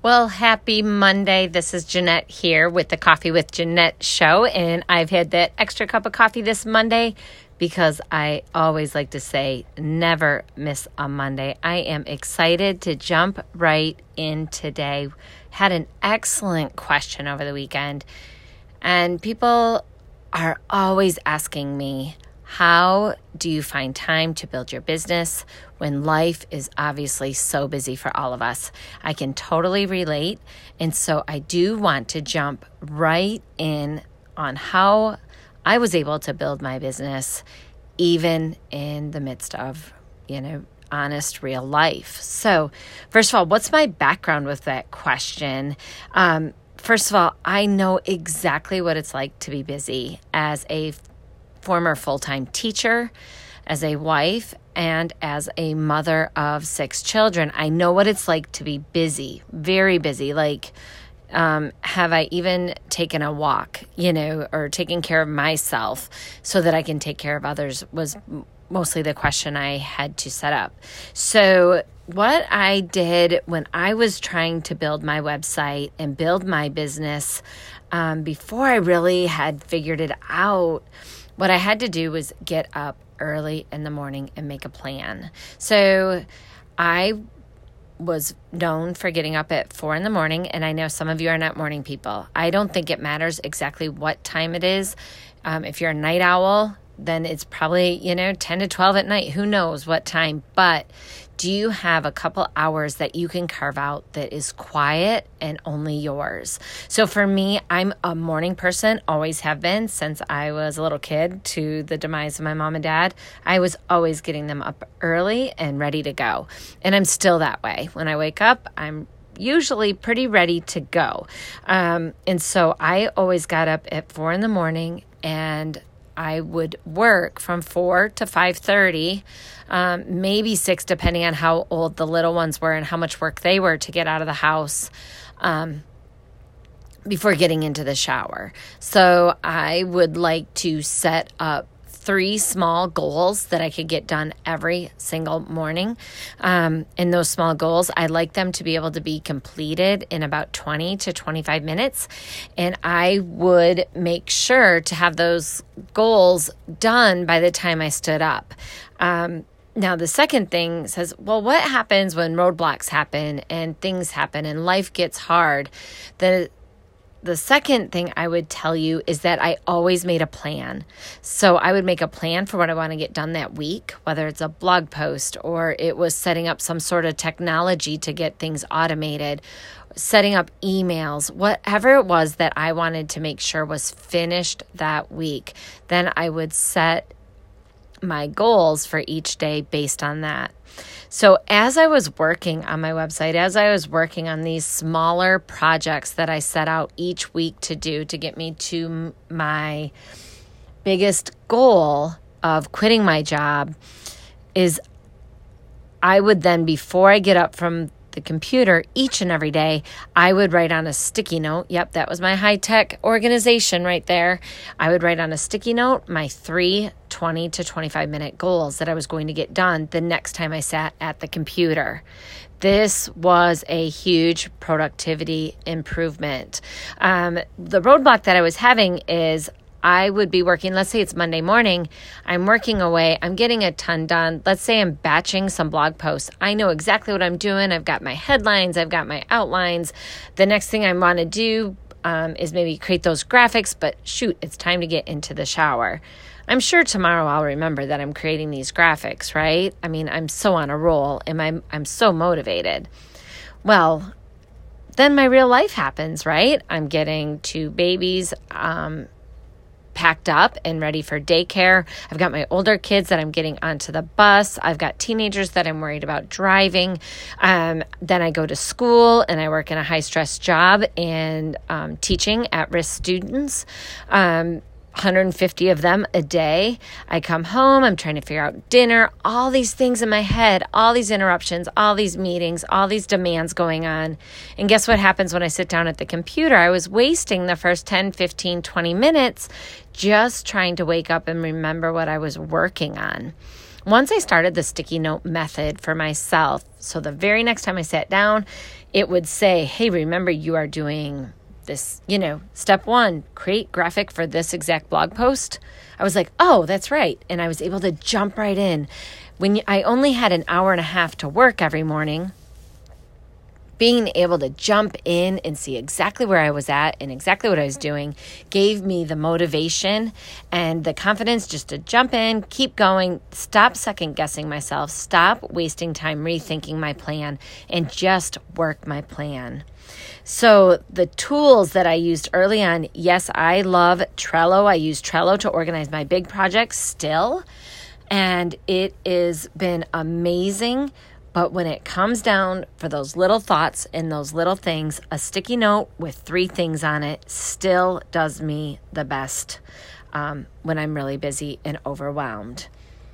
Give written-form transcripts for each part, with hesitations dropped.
Well, happy Monday. This is Jeanette here with the Coffee with Jeanette show, and I've had that extra cup of coffee this Monday because I always like to say never miss a Monday. I am excited to jump right in today. Had an excellent question over the weekend, and people are always asking me, how do you find time to build your business when life is obviously so busy for all of us? I can totally relate. And so I do want to jump right in on how I was able to build my business, even in the midst of, honest real life. So first of all, what's my background with that question? First of all, I know exactly what it's like to be busy as a former full-time teacher, as a wife, and as a mother of 6 children. I know what it's like to be busy, very busy. Like, have I even taken a walk, or taken care of myself so that I can take care of others was mostly the question I had to set up. So what I did when I was trying to build my website and build my business, before I really had figured it out, what I had to do was get up early in the morning and make a plan. So I was known for getting up at 4 in the morning, and I know some of you are not morning people. I don't think it matters exactly what time it is. If you're a night owl, then it's probably, 10 to 12 at night. Who knows what time? But do you have a couple hours that you can carve out that is quiet and only yours? So for me, I'm a morning person, always have been since I was a little kid to the demise of my mom and dad. I was always getting them up early and ready to go. And I'm still that way. When I wake up, I'm usually pretty ready to go. And so I always got up at 4 in the morning, and I would work from 4 to 5:30, maybe 6, depending on how old the little ones were and how much work they were to get out of the house before getting into the shower. So I would like to set up 3 small goals that I could get done every single morning. And those small goals, I like them to be able to be completed in about 20 to 25 minutes. And I would make sure to have those goals done by the time I stood up. Now, the second thing says, well, what happens when roadblocks happen and things happen and life gets hard? The second thing I would tell you is that I always made a plan. So I would make a plan for what I want to get done that week, whether it's a blog post or it was setting up some sort of technology to get things automated, setting up emails, whatever it was that I wanted to make sure was finished that week. Then I would set my goals for each day based on that. So as I was working on my website, as I was working on these smaller projects that I set out each week to do to get me to my biggest goal of quitting my job, is I would then, before I get up from the computer each and every day, I would write on a sticky note. Yep, that was my high-tech organization right there. I would write on a sticky note my 3 20 to 25-minute goals that I was going to get done the next time I sat at the computer. This was a huge productivity improvement. The roadblock that I was having is I would be working, let's say it's Monday morning, I'm working away, I'm getting a ton done. Let's say I'm batching some blog posts. I know exactly what I'm doing. I've got my headlines, I've got my outlines. The next thing I want to do is maybe create those graphics, but shoot, it's time to get into the shower. I'm sure tomorrow I'll remember that I'm creating these graphics, right? I mean, I'm so on a roll and I'm so motivated. Well, then my real life happens, right? I'm getting 2 babies, packed up and ready for daycare. I've got my older kids that I'm getting onto the bus. I've got teenagers that I'm worried about driving. Then I go to school and I work in a high-stress job and teaching at-risk students. 150 of them a day. I come home, I'm trying to figure out dinner, all these things in my head, all these interruptions, all these meetings, all these demands going on. And guess what happens when I sit down at the computer? I was wasting the first 10, 15, 20 minutes just trying to wake up and remember what I was working on. Once I started the sticky note method for myself, so the very next time I sat down, it would say, hey, remember you are doing this, step 1, create graphic for this exact blog post. I was like, oh, that's right. And I was able to jump right in. When I only had an hour and a half to work every morning, being able to jump in and see exactly where I was at and exactly what I was doing gave me the motivation and the confidence just to jump in, keep going, stop second guessing myself, stop wasting time rethinking my plan, and just work my plan. So the tools that I used early on, yes, I love Trello. I use Trello to organize my big projects still, and it has been amazing. But when it comes down for those little thoughts and those little things, a sticky note with 3 things on it still does me the best when I'm really busy and overwhelmed.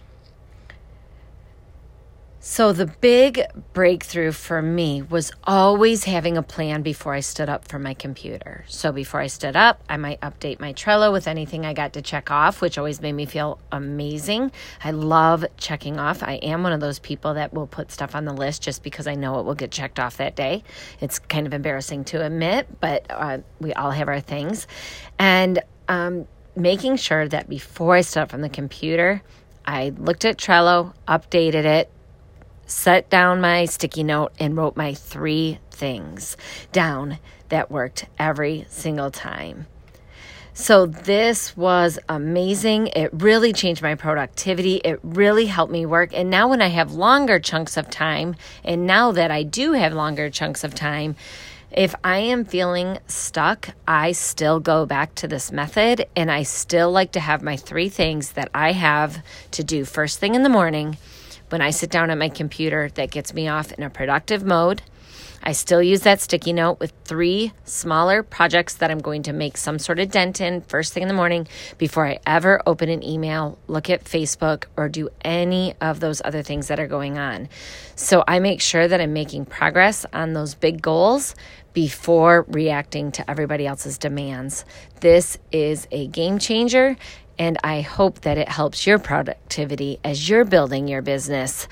So the big breakthrough for me was always having a plan before I stood up from my computer. So before I stood up, I might update my Trello with anything I got to check off, which always made me feel amazing. I love checking off. I am one of those people that will put stuff on the list just because I know it will get checked off that day. It's kind of embarrassing to admit, but we all have our things. And making sure that before I stood up from the computer, I looked at Trello, updated it, set down my sticky note, and wrote my 3 things down that worked every single time. So this was amazing. It really changed my productivity. It really helped me work. And now when I have longer chunks of time, and now that I do have longer chunks of time, if I am feeling stuck, I still go back to this method, and I still like to have my 3 things that I have to do first thing in the morning. When I sit down at my computer, that gets me off in a productive mode. I still use that sticky note with 3 smaller projects that I'm going to make some sort of dent in first thing in the morning before I ever open an email, look at Facebook, or do any of those other things that are going on. So I make sure that I'm making progress on those big goals before reacting to everybody else's demands. This is a game changer. And I hope that it helps your productivity as you're building your business.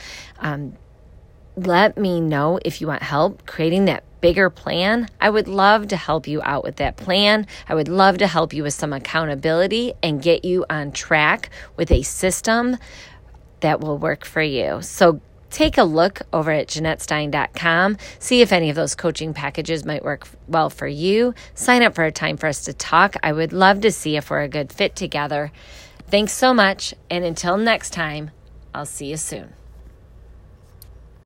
Let me know if you want help creating that bigger plan. I would love to help you out with that plan. I would love to help you with some accountability and get you on track with a system that will work for you. So take a look over at JeanetteStein.com. See if any of those coaching packages might work well for you. Sign up for a time for us to talk. I would love to see if we're a good fit together. Thanks so much. And until next time, I'll see you soon.